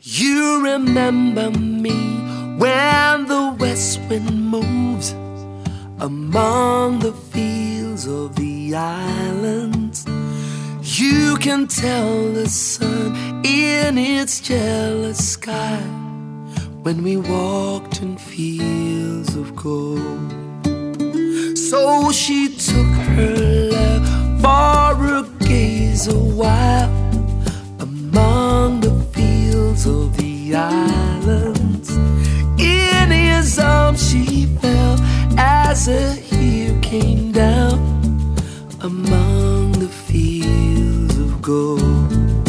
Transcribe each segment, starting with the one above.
You remember me when the west wind moves among the fields of the islands. You can tell the sun in its jealous sky when we walked in fields of gold. So she took her love for a gaze a while among the fields of the islands. In his arms she fell as a tear came down among the fields of gold.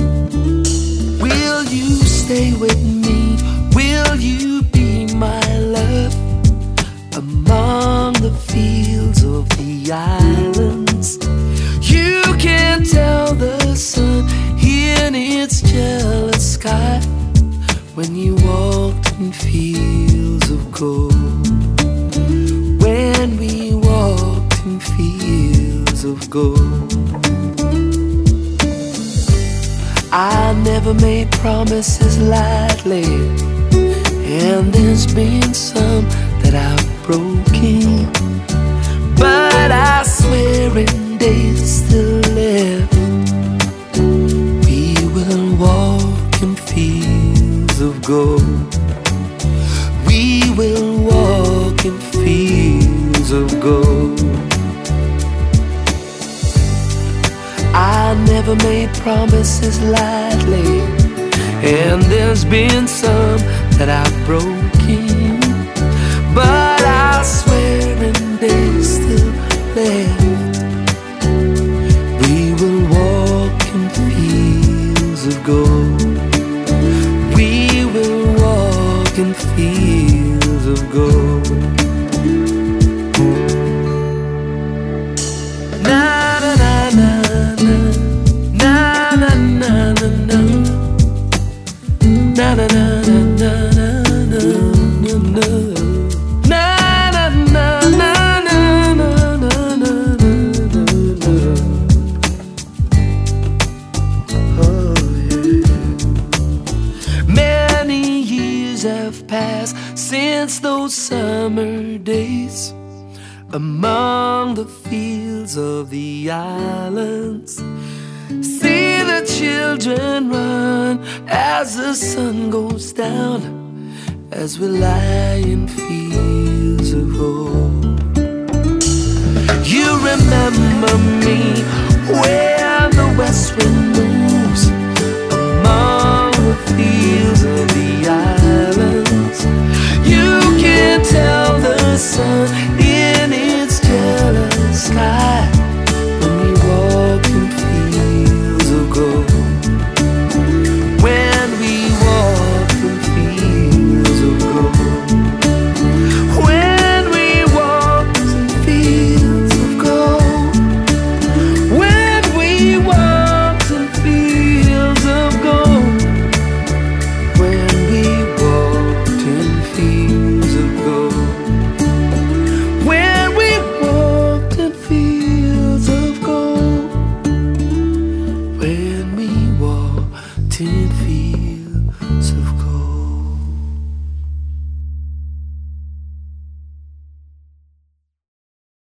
Will you stay with me? Will you be my love among the fields of the islands? You can tell the sun in its jealous sky when you walked in fields of gold. When we walked in fields of gold. I never made promises lightly, and there's been some that I've broken, but I swear in days still left, we will walk in fields of gold. We will walk in fields of gold. I never made promises lightly, and there's been some that I've broken, but I swear in days still left, we will walk in fields of gold. We will walk in fields of gold. Na na na na na na na na na na na na have passed since those summer days among the fields of the islands. See the children run as the sun goes down, as we lie in fields of gold. You remember me when the west wind moves among the fields